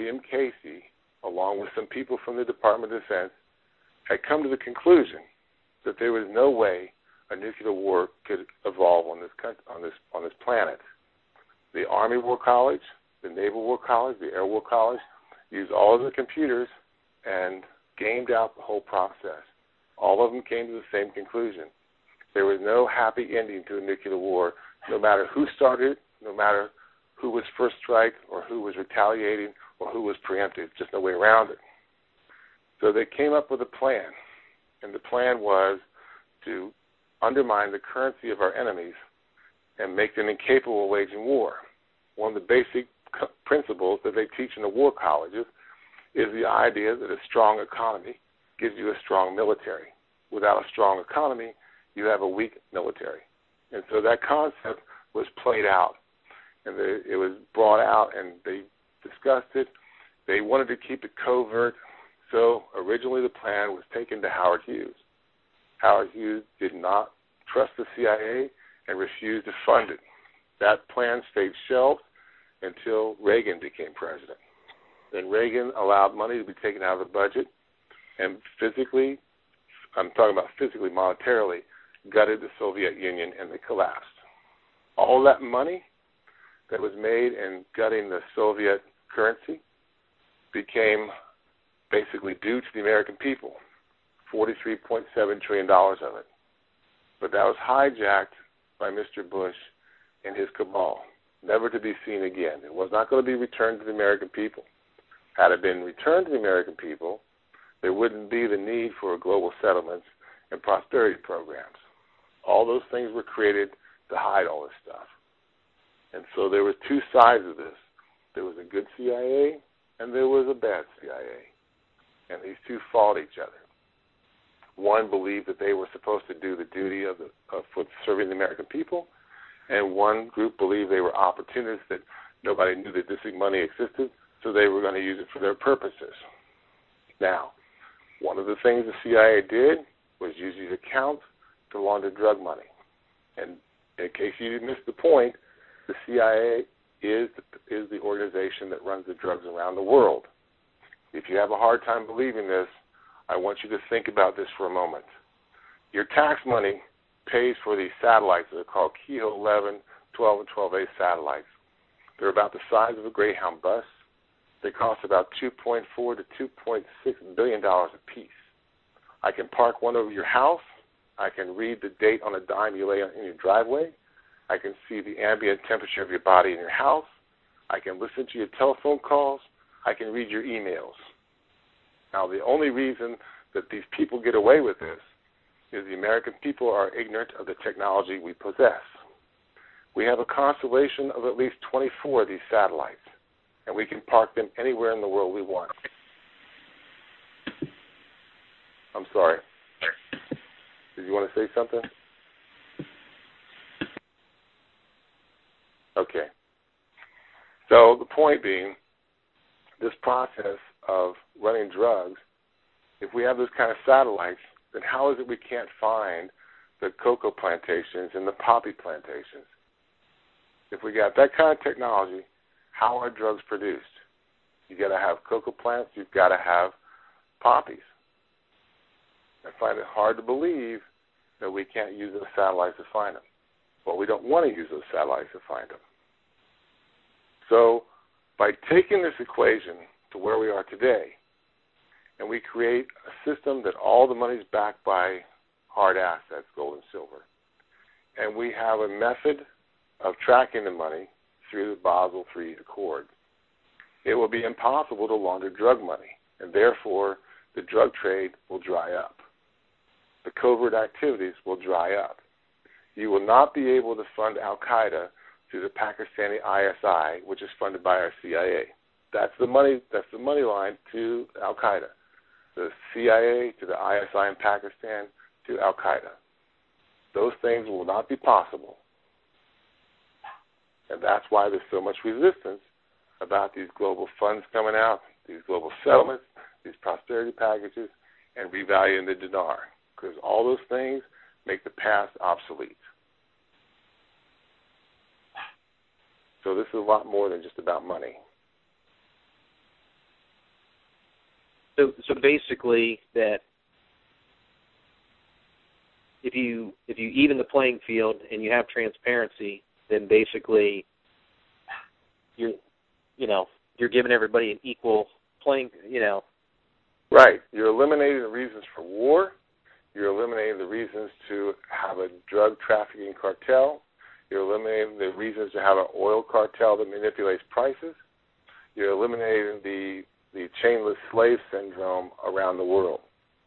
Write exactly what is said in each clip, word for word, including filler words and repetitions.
William Casey, along with some people from the Department of Defense, had come to the conclusion that there was no way a nuclear war could evolve on this on this on this planet. The Army War College, the Naval War College, the Air War College used all of the computers and gamed out the whole process. All of them came to the same conclusion. There was no happy ending to a nuclear war, no matter who started it, no matter who was first strike or who was retaliating or who was preemptive, just no way around it. So they came up with a plan, and the plan was to undermine the currency of our enemies and make them incapable of waging war. One of the basic principles that they teach in the war colleges is the idea that a strong economy gives you a strong military. Without a strong economy, you have a weak military. And so that concept was played out, and the, it was brought out, and they discussed it. They wanted to keep it covert, so originally the plan was taken to Howard Hughes. Howard Hughes did not trust the C I A and refused to fund it. That plan stayed shelved until Reagan became president. Then Reagan allowed money to be taken out of the budget and physically, I'm talking about physically, monetarily, gutted the Soviet Union, and they collapsed. All that money that was made in gutting the Soviet currency became basically due to the American people, forty-three point seven trillion dollars of it. But that was hijacked by Mister Bush and his cabal, never to be seen again. It was not going to be returned to the American people. Had it been returned to the American people, there wouldn't be the need for global settlements and prosperity programs. All those things were created to hide all this stuff. And so there were two sides of this. There was a good C I A and there was a bad C I A. And these two fought each other. One believed that they were supposed to do the duty of, the, of for serving the American people, and one group believed they were opportunists, that nobody knew that this money existed, so they were going to use it for their purposes. Now, one of the things the C I A did was use these accounts to launder drug money. And in case you missed the point, the C I A is the, is the organization that runs the drugs around the world. If you have a hard time believing this, I want you to think about this for a moment. Your tax money pays for these satellites that are called Kilo eleven, twelve, and twelve A satellites. They're about the size of a Greyhound bus. They cost about two point four to two point six billion dollars a piece. I can park one over your house. I can read the date on a dime you lay in your driveway. I can see the ambient temperature of your body in your house. I can listen to your telephone calls. I can read your emails. Now, the only reason that these people get away with this is the American people are ignorant of the technology we possess. We have a constellation of at least twenty-four of these satellites, and we can park them anywhere in the world we want. I'm sorry. Did you want to say something? Okay. So the point being, this process of running drugs, if we have those kind of satellites, then how is it we can't find the cocoa plantations and the poppy plantations? If we got that kind of technology, how are drugs produced? You got to have cocoa plants. You've got to have poppies. I find it hard to believe that we can't use those satellites to find them. Well, we don't want to use those satellites to find them. So by taking this equation to where we are today, and we create a system that all the money is backed by hard assets, gold and silver, and we have a method of tracking the money through the Basel three Accord, it will be impossible to launder drug money, and therefore the drug trade will dry up. The covert activities will dry up. You will not be able to fund Al-Qaeda through the Pakistani I S I, which is funded by our C I A. That's the money. That's the money line to Al-Qaeda. The C I A to the I S I in Pakistan to Al-Qaeda. Those things will not be possible. And that's why there's so much resistance about these global funds coming out, these global settlements, these prosperity packages, and revaluing the dinar. Because all those things make the past obsolete. So this is a lot more than just about money. So, so basically, that if you if you even the playing field and you have transparency, then basically you're you know you're giving everybody an equal playing. You know. Right. You're eliminating the reasons for war. You're eliminating the reasons to have a drug trafficking cartel. You're eliminating the reasons to have an oil cartel that manipulates prices. You're eliminating the the chainless slave syndrome around the world.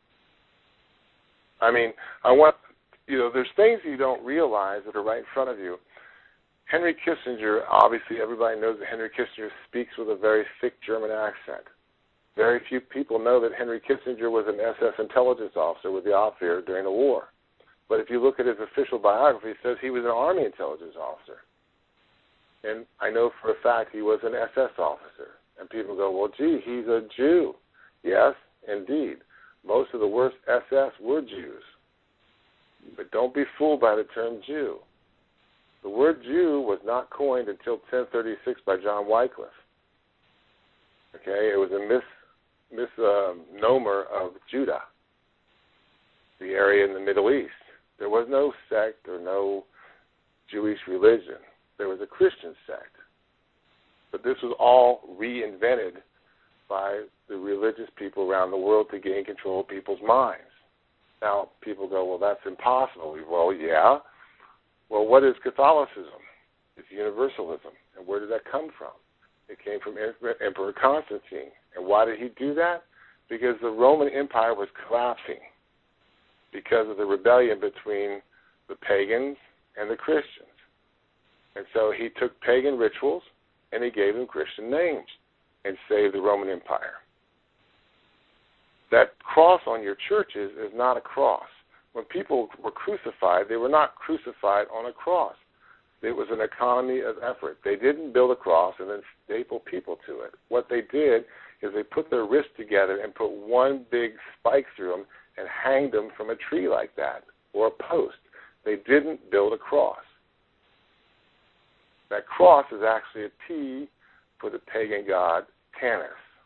I mean, I want, you know, there's things you don't realize that are right in front of you. Henry Kissinger, obviously everybody knows that Henry Kissinger speaks with a very thick German accent. Very few people know that Henry Kissinger was an S S intelligence officer with the Abwehr during the war. But if you look at his official biography, it says he was an Army intelligence officer. And I know for a fact he was an S S officer. And people go, well, gee, he's a Jew. Yes, indeed. Most of the worst S S were Jews. But don't be fooled by the term Jew. The word Jew was not coined until ten thirty-six by John Wycliffe. Okay, it was a mis misnomer um, of Judah, the area in the Middle East. There was no sect or no Jewish religion. There was a Christian sect. But this was all reinvented by the religious people around the world to gain control of people's minds. Now, people go, well, that's impossible. Well, yeah. Well, what is Catholicism? It's universalism. And where did that come from? It came from Emperor Constantine. And why did he do that? Because the Roman Empire was collapsing because of the rebellion between the pagans and the Christians. And so he took pagan rituals and he gave them Christian names and saved the Roman Empire. That cross on your churches is not a cross. When people were crucified, they were not crucified on a cross. It was an economy of effort. They didn't build a cross and then staple people to it. What they did is they put their wrists together and put one big spike through them and hanged them from a tree like that or a post. They didn't build a cross. That cross is actually a T for the pagan god Tannis.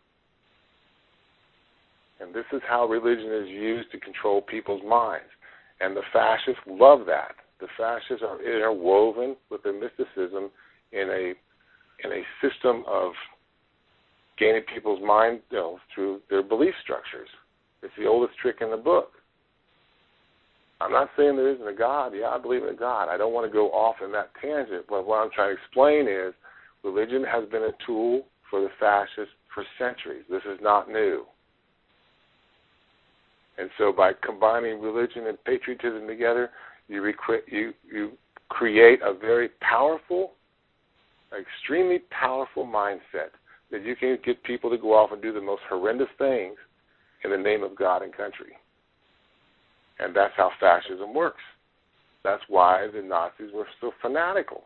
And this is how religion is used to control people's minds. And the fascists love that. The fascists are interwoven with their mysticism in a in a system of gaining people's mind, you know, through their belief structures. It's the oldest trick in the book. I'm not saying there isn't a God. Yeah, I believe in a God. I don't want to go off in that tangent. But what I'm trying to explain is religion has been a tool for the fascists for centuries. This is not new. And so by combining religion and patriotism together, you, recre- you, you create a very powerful, extremely powerful mindset that you can get people to go off and do the most horrendous things in the name of God and country. And that's how fascism works. That's why the Nazis were so fanatical.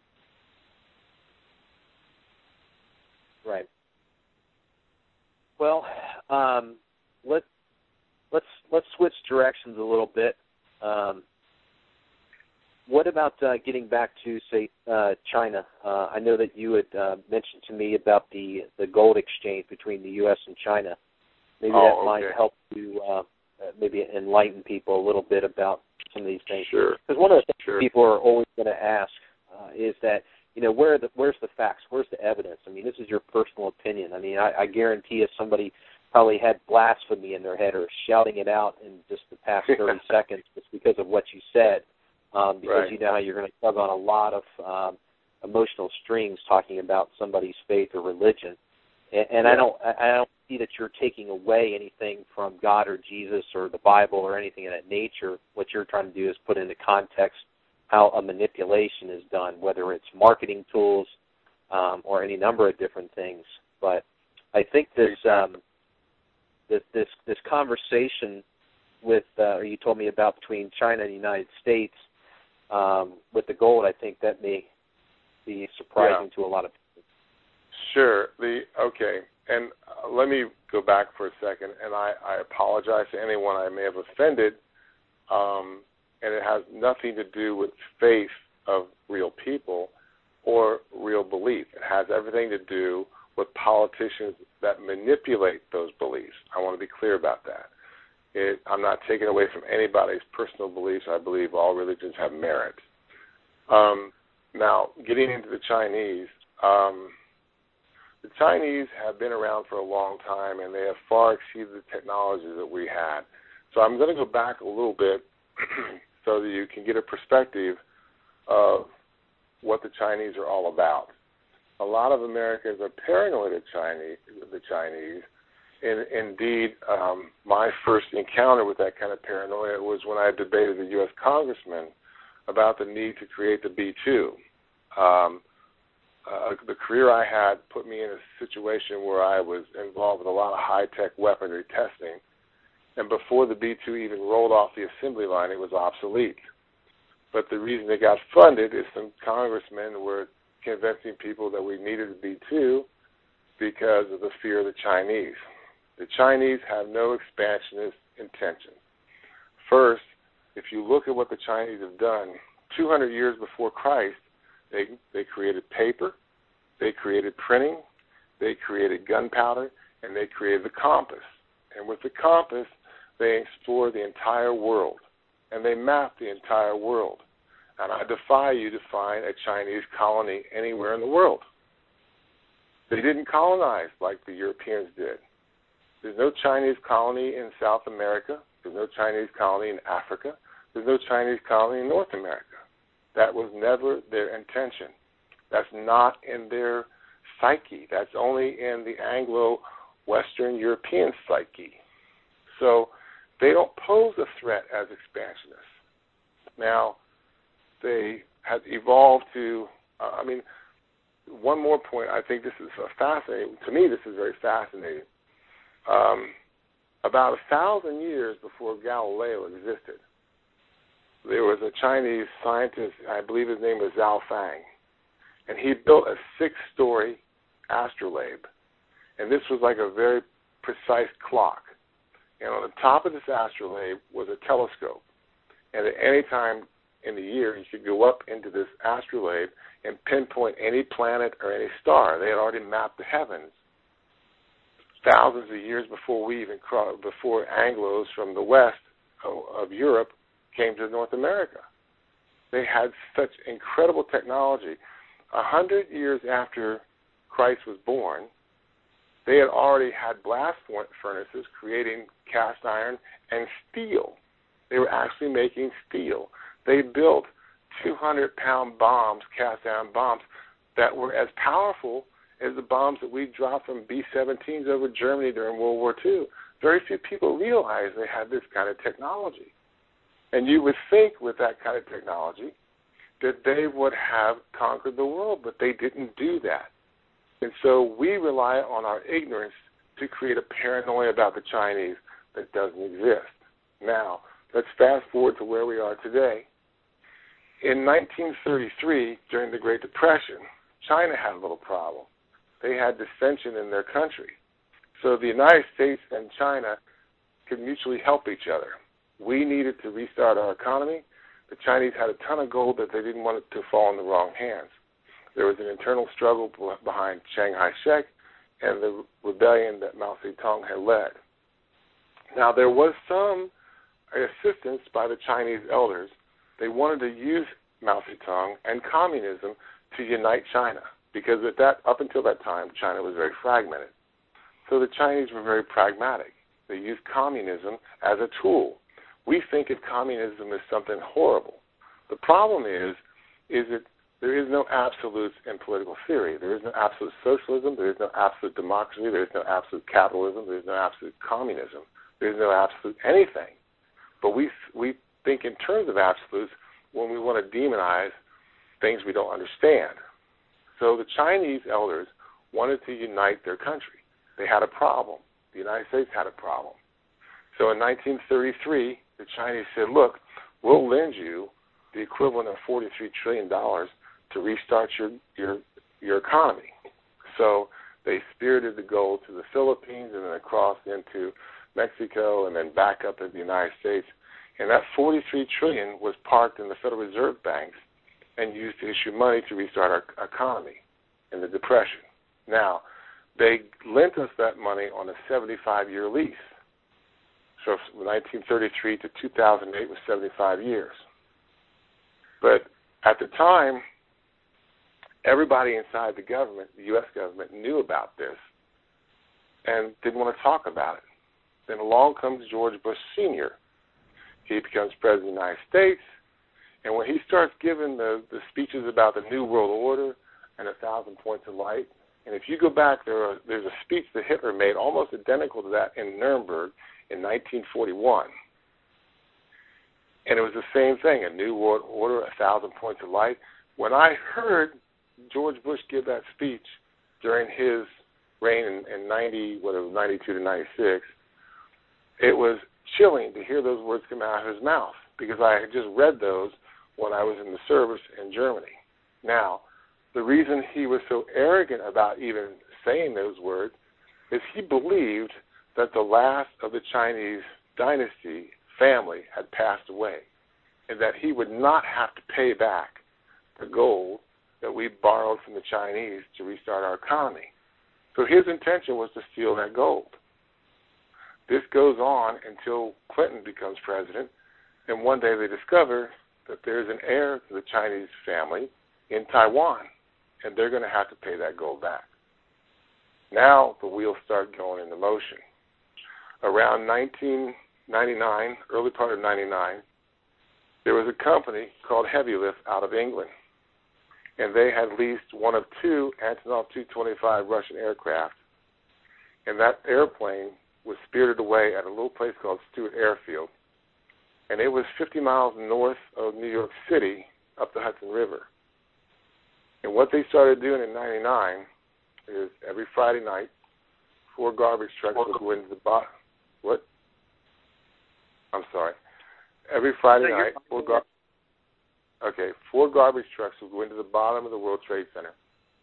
Right. Well, um, let let's let's switch directions a little bit. Um, what about uh, getting back to, say, uh, China? Uh, I know that you had uh, mentioned to me about the the gold exchange between the U S and China. Maybe oh, that okay. might help you uh, maybe enlighten people a little bit about some of these things. Sure. Because one of the things sure. people are always going to ask uh, is that, you know, where are the, where's the facts? Where's the evidence? I mean, this is your personal opinion. I mean, I, I guarantee if somebody probably had blasphemy in their head or shouting it out in just the past thirty seconds, it's because of what you said. Um, because right. you know how you're going to tug on a lot of um, emotional strings talking about somebody's faith or religion. And, and yeah. I don't I don't see that you're taking away anything from God or Jesus or the Bible or anything of that nature. What you're trying to do is put into context how a manipulation is done, whether it's marketing tools um, or any number of different things. But I think this um, this, this this conversation with, uh, or you told me about between China and the United States um, with the gold, I think that may be surprising yeah. to a lot of people. Sure. The okay, and uh, let me go back for a second, and I, I apologize to anyone I may have offended, um, and it has nothing to do with faith of real people or real belief. It has everything to do with politicians that manipulate those beliefs. I want to be clear about that. It, I'm not taking away from anybody's personal beliefs. I believe all religions have merit. Um, now, getting into the Chinese, um, the Chinese have been around for a long time, and they have far exceeded the technology that we had. So I'm going to go back a little bit so that you can get a perspective of what the Chinese are all about. A lot of Americans are paranoid of Chinese, the Chinese. And indeed, um, my first encounter with that kind of paranoia was when I debated a U S congressman about the need to create the B two. Um, uh, the career I had put me in a situation where I was involved with a lot of high-tech weaponry testing, and before the B two even rolled off the assembly line, it was obsolete. But the reason they got funded is some congressmen were convincing people that we needed the B two because of the fear of the Chinese. The Chinese have no expansionist intention. First, if you look at what the Chinese have done, two hundred years before Christ, they, they created paper, they created printing, they created gunpowder, and they created the compass. And with the compass, they explored the entire world, and they mapped the entire world. And I defy you to find a Chinese colony anywhere in the world. They didn't colonize like the Europeans did. There's no Chinese colony in South America. There's no Chinese colony in Africa. There's no Chinese colony in North America. That was never their intention. That's not in their psyche. That's only in the Anglo-Western European psyche. So they don't pose a threat as expansionists. Now, they have evolved to, uh, I mean, one more point. I think this is fascinating. To me, this is very fascinating. Um, about a thousand years before Galileo existed, there was a Chinese scientist, I believe his name was Zhao Fang, and he built a six-story astrolabe. And this was like a very precise clock. And on the top of this astrolabe was a telescope. And at any time in the year, you could go up into this astrolabe and pinpoint any planet or any star. They had already mapped the heavens thousands of years before we even before Anglos from the west of Europe came to North America. They had such incredible technology. A hundred years after Christ was born, they had already had blast furnaces creating cast iron and steel. They were actually making steel. They built two hundred pound bombs, cast iron bombs, that were as powerful as the bombs that we dropped from B seventeens over Germany during World War Two. Very few people realized they had this kind of technology. And you would think with that kind of technology that they would have conquered the world, but they didn't do that. And so we rely on our ignorance to create a paranoia about the Chinese that doesn't exist. Now, let's fast forward to where we are today. In nineteen thirty-three, during the Great Depression, China had a little problem. They had dissension in their country. So the United States and China could mutually help each other. We needed to restart our economy. The Chinese had a ton of gold that they didn't want it to fall in the wrong hands. There was an internal struggle behind Chiang Kai-shek and the rebellion that Mao Zedong had led. Now, there was some assistance by the Chinese elders. They wanted to use Mao Zedong and communism to unite China, because at that, up until that time, China was very fragmented. So the Chinese were very pragmatic. They used communism as a tool. We think of communism as something horrible. The problem is, is that there is no absolutes in political theory. There is no absolute socialism. There is no absolute democracy. There is no absolute capitalism. There is no absolute communism. There is no absolute anything. But we we think in terms of absolutes when we want to demonize things we don't understand. So the Chinese elders wanted to unite their country. They had a problem. The United States had a problem. So in nineteen thirty-three, the Chinese said, look, we'll lend you the equivalent of forty-three trillion dollars to restart your, your, your economy. So they spirited the gold to the Philippines and then across into Mexico and then back up to the United States. And that forty-three trillion dollars was parked in the Federal Reserve banks and used to issue money to restart our economy in the Depression. Now, they lent us that money on a seventy-five year lease. So from nineteen thirty-three to two thousand eight was seventy-five years. But at the time, everybody inside the government, the U S government, knew about this and didn't want to talk about it. Then along comes George Bush Senior He becomes President of the United States, and when he starts giving the, the speeches about the New World Order and a thousand points of light, and if you go back, there are, there's a speech that Hitler made almost identical to that in Nuremberg in nineteen forty-one. And it was the same thing, a New World Order, a thousand points of light. When I heard George Bush give that speech during his reign in, in ninety, whatever, ninety-two to ninety-six, it was chilling to hear those words come out of his mouth because I had just read those when I was in the service in Germany. Now, the reason he was so arrogant about even saying those words is he believed that the last of the Chinese dynasty family had passed away and that he would not have to pay back the gold that we borrowed from the Chinese to restart our economy. So his intention was to steal that gold. This goes on until Clinton becomes president, and one day they discover that there's an heir to the Chinese family in Taiwan, and they're going to have to pay that gold back. Now the wheels start going into motion. Around nineteen ninety-nine, early part of ninety-nine, there was a company called Heavy Lift out of England, and they had leased one of two Antonov two twenty-five Russian aircraft, and that airplane was spirited away at a little place called Stewart Airfield, and it was fifty miles north of New York City up the Hudson River. And what they started doing in ninety-nine is every Friday night, four garbage trucks would go into the bottom. What? I'm sorry. Every Friday no, night, four gar- okay, four garbage trucks would go into the bottom of the World Trade Center,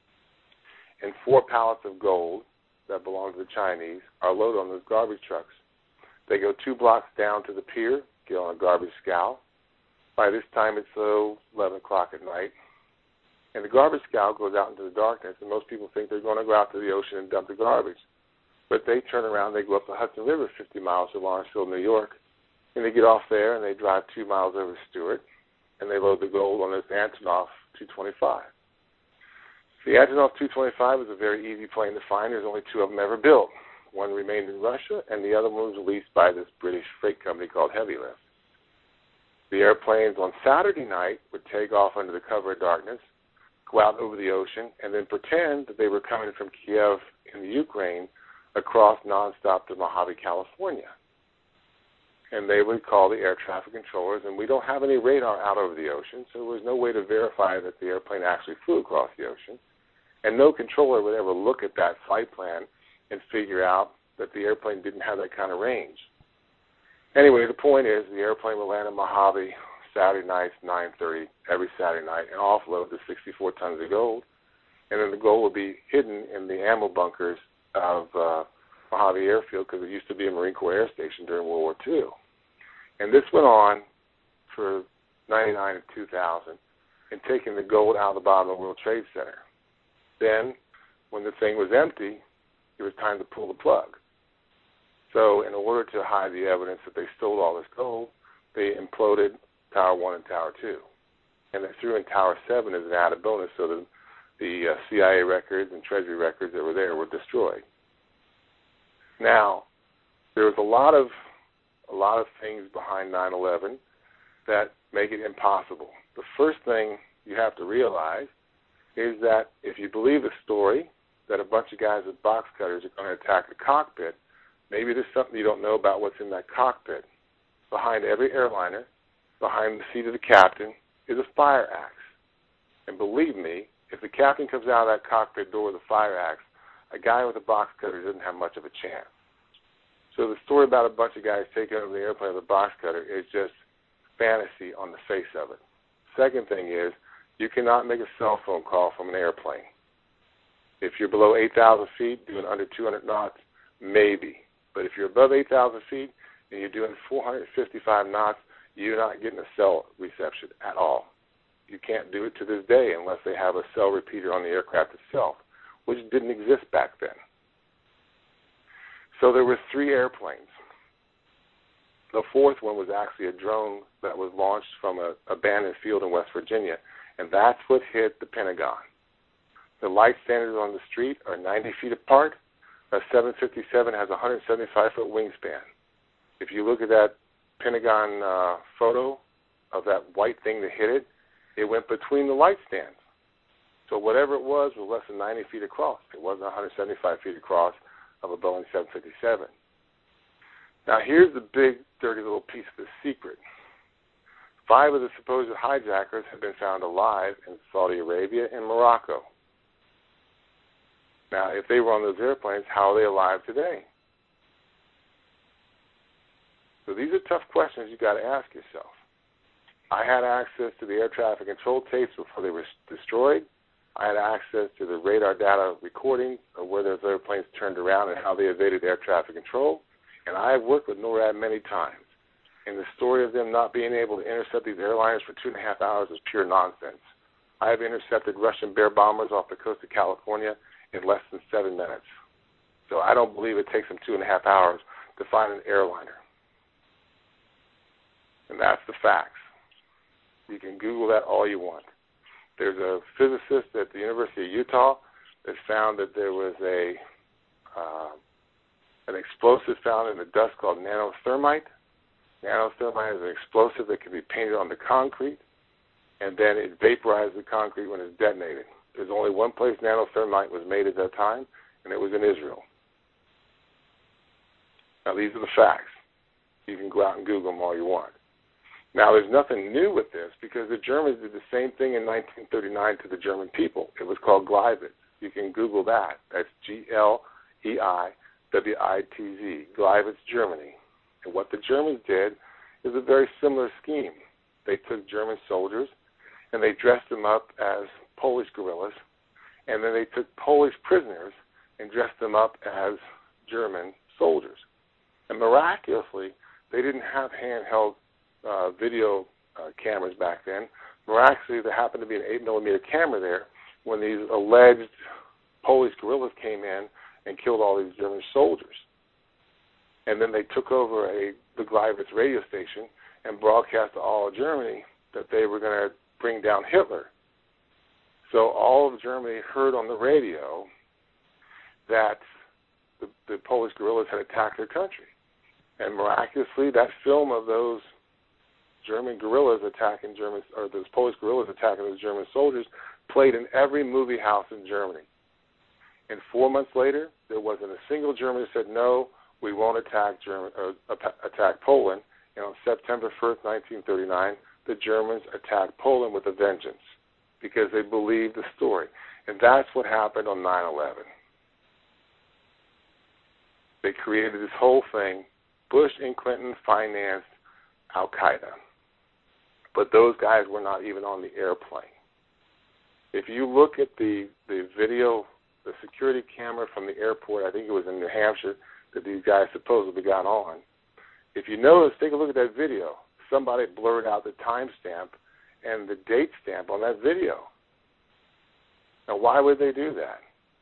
and four pallets of gold that belong to the Chinese are loaded on those garbage trucks. They go two blocks down to the pier, get on a garbage scow. By this time, it's uh, eleven o'clock at night, and the garbage scow goes out into the darkness, and most people think they're going to go out to the ocean and dump the garbage. But they turn around, they go up the Hudson River fifty miles to Lawrenceville, New York, and they get off there, and they drive two miles over to Stewart, and they load the gold on this Antonov two twenty-five. The Antonov two twenty-five was a very easy plane to find. There's only two of them ever built. One remained in Russia, and the other one was leased by this British freight company called Heavy Lift. The airplanes on Saturday night would take off under the cover of darkness, go out over the ocean, and then pretend that they were coming from Kiev in the Ukraine across nonstop to Mojave, California. And they would call the air traffic controllers, and we don't have any radar out over the ocean, so there was no way to verify that the airplane actually flew across the ocean. And no controller would ever look at that flight plan and figure out that the airplane didn't have that kind of range. Anyway, the point is the airplane would land in Mojave Saturday nights, nine thirty, every Saturday night, and offload the sixty-four tons of gold. And then the gold would be hidden in the ammo bunkers of uh, Mojave Airfield because it used to be a Marine Corps air station during World War Two. And this went on for ninety-nine and two thousand, and taking the gold out of the bottom of the World Trade Center. Then, when the thing was empty, it was time to pull the plug. So in order to hide the evidence that they stole all this gold, they imploded Tower one and Tower two. And they threw in Tower seven as an added bonus so that the uh, C I A records and Treasury records that were there were destroyed. Now, there was a lot of a lot of things behind nine eleven that make it impossible. The first thing you have to realize is that if you believe the story that a bunch of guys with box cutters are going to attack the cockpit, maybe there's something you don't know about what's in that cockpit. Behind every airliner, behind the seat of the captain, is a fire axe. And believe me, if the captain comes out of that cockpit door with a fire axe, a guy with a box cutter doesn't have much of a chance. So the story about a bunch of guys taking over the airplane with a box cutter is just fantasy on the face of it. Second thing is, you cannot make a cell phone call from an airplane. If you're below eight thousand feet, doing under two hundred knots, maybe. But if you're above eight thousand feet and you're doing four hundred fifty-five knots, you're not getting a cell reception at all. You can't do it to this day unless they have a cell repeater on the aircraft itself, which didn't exist back then. So there were three airplanes. The fourth one was actually a drone that was launched from an abandoned field in West Virginia, and that's what hit the Pentagon. The light standards on the street are ninety feet apart. A seven fifty-seven has a one hundred seventy-five foot wingspan. If you look at that Pentagon uh, photo of that white thing that hit it, it went between the light stands. So whatever it was was less than ninety feet across. It wasn't one hundred seventy-five feet across of a Boeing seven fifty-seven. Now here's the big, dirty little piece of the secret. Five of the supposed hijackers have been found alive in Saudi Arabia and Morocco. Now, if they were on those airplanes, how are they alive today? So these are tough questions you've got to ask yourself. I had access to the air traffic control tapes before they were destroyed. I had access to the radar data recording of where those airplanes turned around and how they evaded air traffic control. And I have worked with NORAD many times. And the story of them not being able to intercept these airliners for two and a half hours is pure nonsense. I have intercepted Russian Bear bombers off the coast of California in less than seven minutes. So I don't believe it takes them two and a half hours to find an airliner. And that's the facts. You can Google that all you want. There's a physicist at the University of Utah that found that there was a uh, an explosive found in the dust called nanothermite. Nanothermite is an explosive that can be painted on the concrete, and then it vaporizes the concrete when it's detonated. There's only one place nanothermite was made at that time, and it was in Israel. Now, these are the facts. You can go out and Google them all you want. Now, there's nothing new with this because the Germans did the same thing in nineteen thirty-nine to the German people. It was called Gleiwitz. You can Google that. That's G L E I W I T Z, Gleiwitz, Germany. And what the Germans did is a very similar scheme. They took German soldiers and they dressed them up as Polish guerrillas, and then they took Polish prisoners and dressed them up as German soldiers. And miraculously, they didn't have handheld uh, video uh, cameras back then. Miraculously, there happened to be an eight millimeter camera there when these alleged Polish guerrillas came in and killed all these German soldiers. And then they took over a the Gleiwitz radio station and broadcast to all of Germany that they were going to bring down Hitler. So all of Germany heard on the radio that the, the Polish guerrillas had attacked their country. And miraculously, that film of those German guerrillas attacking German, or those Polish guerrillas attacking those German soldiers played in every movie house in Germany. And four months later, there wasn't a single German who said, no, we won't attack German, or attack Poland. And on September first, nineteen thirty-nine, the Germans attacked Poland with a vengeance because they believed the story. And that's what happened on nine eleven. They created this whole thing. Bush and Clinton financed Al-Qaeda. But those guys were not even on the airplane. If you look at the, the video, the security camera from the airport, I think it was in New Hampshire, that these guys supposedly got on. If you notice, take a look at that video. Somebody blurred out the timestamp and the date stamp on that video. Now, why would they do that?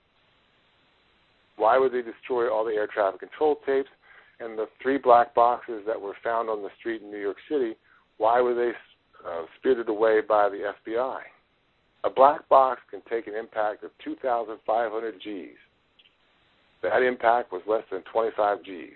Why would they destroy all the air traffic control tapes and the three black boxes that were found on the street in New York City? Why were they uh, spirited away by the F B I? A black box can take an impact of two thousand five hundred G's. That impact was less than twenty-five G's.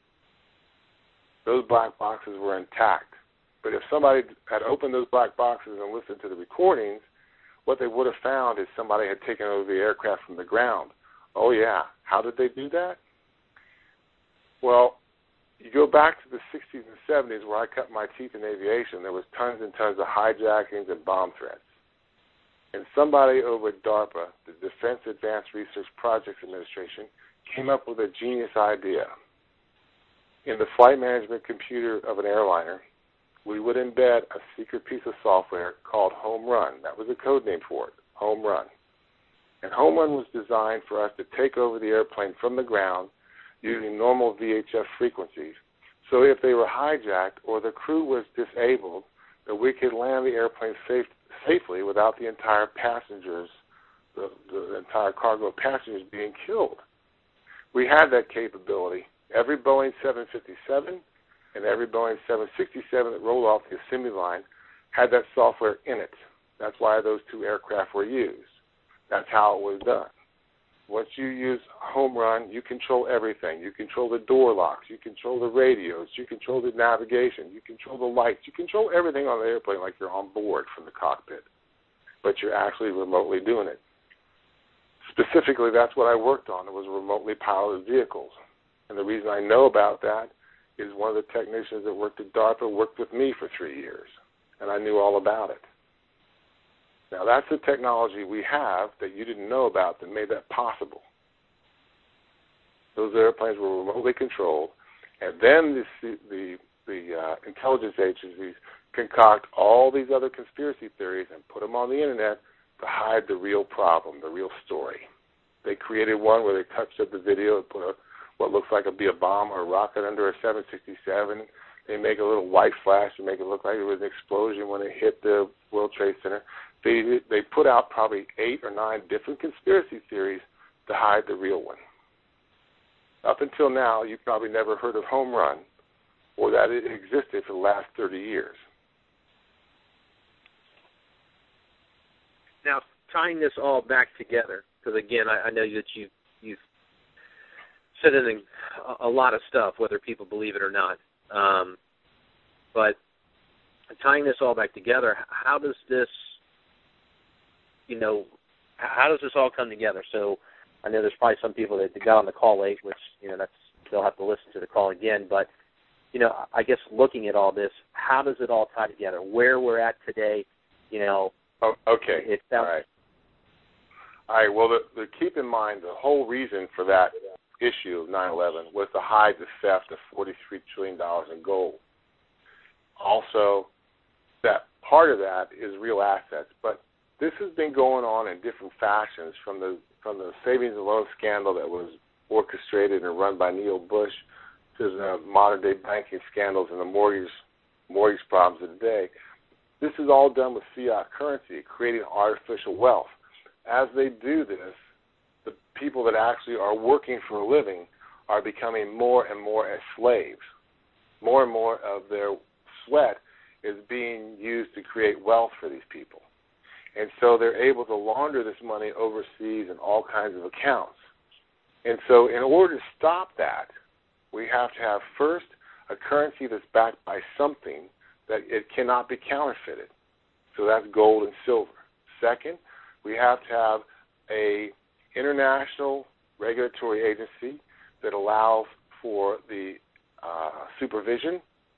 Those black boxes were intact. But if somebody had opened those black boxes and listened to the recordings, what they would have found is somebody had taken over the aircraft from the ground. Oh, yeah. How did they do that? Well, you go back to the sixties and seventies where I cut my teeth in aviation. There was tons and tons of hijackings and bomb threats. And somebody over at DARPA, the Defense Advanced Research Projects Administration, came up with a genius idea. In the flight management computer of an airliner, we would embed a secret piece of software called Home Run. That was a code name for it, Home Run. And Home Run was designed for us to take over the airplane from the ground using normal V H F frequencies. So if they were hijacked or the crew was disabled, that we could land the airplane safe, safely without the entire passengers, the, the entire cargo of passengers being killed. We had that capability Every Boeing seven fifty-seven and every Boeing seven sixty-seven that rolled off the assembly line had that software in it. That's why those two aircraft were used. That's how it was done. Once you use Home Run, you control everything. You control the door locks. You control the radios. You control the navigation. You control the lights. You control everything on the airplane like you're on board from the cockpit, but you're actually remotely doing it. Specifically, that's what I worked on. It was remotely piloted vehicles. And the reason I know about that is one of the technicians that worked at DARPA worked with me for three years, and I knew all about it. Now, that's the technology we have that you didn't know about that made that possible. Those airplanes were remotely controlled, and then the, the, the uh, intelligence agencies concoct all these other conspiracy theories and put them on the Internet to hide the real problem, the real story. They created one where they touched up the video and put a, what looks like it'd be a bomb or a rocket under a seven sixty-seven. They make a little white flash to make it look like it was an explosion when it hit the World Trade Center. They they put out probably eight or nine different conspiracy theories to hide the real one. Up until now, you've probably never heard of Home Run or that it existed for the last thirty years. Now, tying this all back together, because again, I, I know that you, you've said in a, a lot of stuff, whether people believe it or not. Um, but tying this all back together, how does this, you know, how does this all come together? So I know there's probably some people that got on the call late, which, you know, that's, they'll have to listen to the call again. But, you know, I guess looking at all this, how does it all tie together? Where we're at today, you know. Oh, okay. It sounds, all right. All right. Well, the, the, keep in mind the whole reason for that issue of nine eleven was to hide the theft of forty-three trillion dollars in gold. Also, that part of that is real assets, but this has been going on in different fashions from the from the savings and loan scandal that was orchestrated and run by Neil Bush to the modern-day banking scandals and the mortgage mortgage problems of the day. This is all done with fiat currency, creating artificial wealth. As they do this, the people that actually are working for a living are becoming more and more as slaves. More and more of their sweat is being used to create wealth for these people. And so they're able to launder this money overseas in all kinds of accounts. And so in order to stop that, we have to have first a currency that's backed by something that it cannot be counterfeited. So that's gold and silver. Second, we have to have a international regulatory agency that allows for the uh, supervision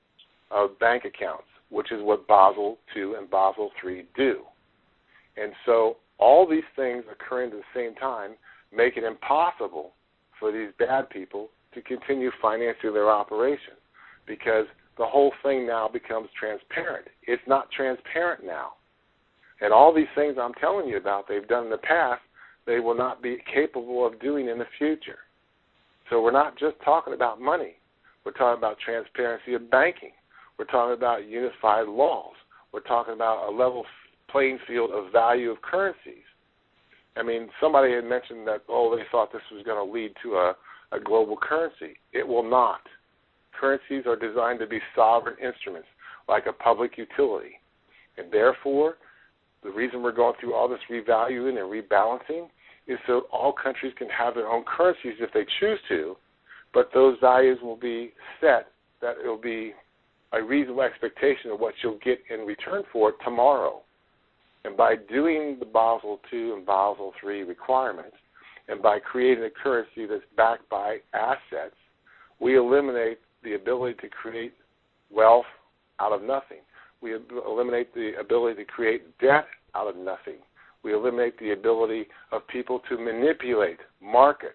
of bank accounts, which is what Basel two and Basel three do. And so all these things occurring at the same time make it impossible for these bad people to continue financing their operation because the whole thing now becomes transparent. It's not transparent now. And all these things I'm telling you about they've done in the past, they will not be capable of doing in the future. So we're not just talking about money. We're talking about transparency of banking. We're talking about unified laws. We're talking about a level playing field of value of currencies. I mean, somebody had mentioned that, oh, they thought this was going to lead to a, a global currency. It will not. Currencies are designed to be sovereign instruments, like a public utility. And therefore, the reason we're going through all this revaluing and rebalancing is so all countries can have their own currencies if they choose to, but those values will be set that it will be a reasonable expectation of what you'll get in return for it tomorrow. And by doing the Basel two and Basel three requirements, and by creating a currency that's backed by assets, we eliminate the ability to create wealth out of nothing. We eliminate the ability to create debt out of nothing. We eliminate the ability of people to manipulate markets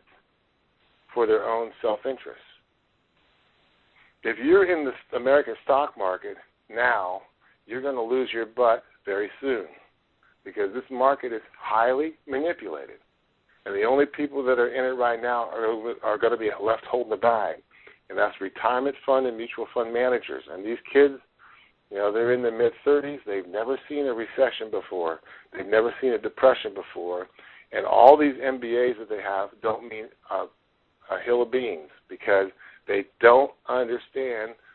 for their own self-interest. If you're in the American stock market now, you're going to lose your butt very soon because this market is highly manipulated. And the only people that are in it right now are, are going to be left holding the bag, and that's retirement fund and mutual fund managers. And these kids, you know, they're in their mid-thirties. They've never seen a recession before. They've never seen a depression before. And all these M B As that they have don't mean a, a hill of beans because They don't understand